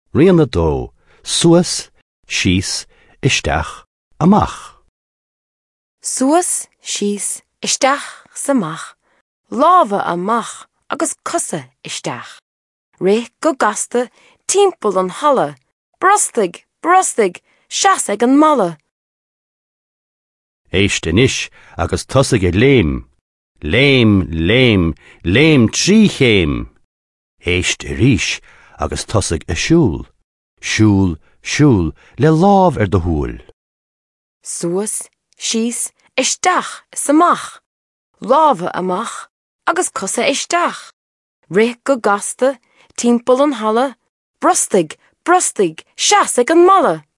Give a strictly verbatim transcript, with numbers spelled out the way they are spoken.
Rian na dó, suas, síos, isteach, amach. Suas, síos, isteach, samach. Láva amach, agus cusa isteach. Ré go gasta, timpeall an holla. Brostig, brostig, seas ag an malla. Éiste nish, agus tosig e léim. Léim, léim, léim trí chéim. Éiste rísh, agus tosig e siúl. Siúl, siúl, le láv ar do húl. Suas, síos, isteach, samach. Láva amach, agus cusa isteach. Ré go gasta, timpeall an holla. Brostig, brostig, seas ag an malla.